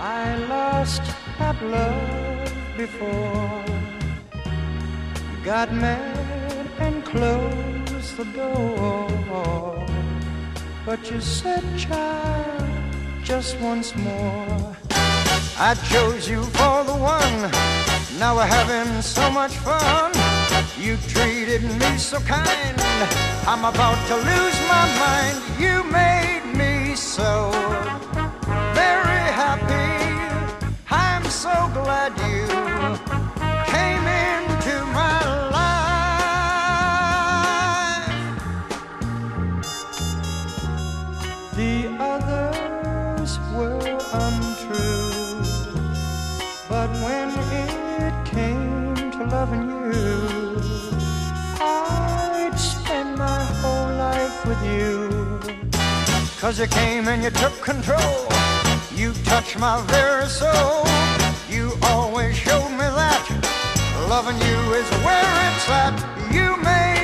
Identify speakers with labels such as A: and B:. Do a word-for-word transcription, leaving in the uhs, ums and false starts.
A: I lost that love before. Got mad and closed the door. But you said, child, just once more. I chose you for the one. Now we're having so much fun. You treated me so kind. I'm about to lose my mind. You made me so very happy. I'm so glad you came into my life. The others were untrue, but when it came to loving you, I'd spend my whole life with you. 'Cause you came and you took control. You touched my very soul. You always showed me that loving you is where it's at. You made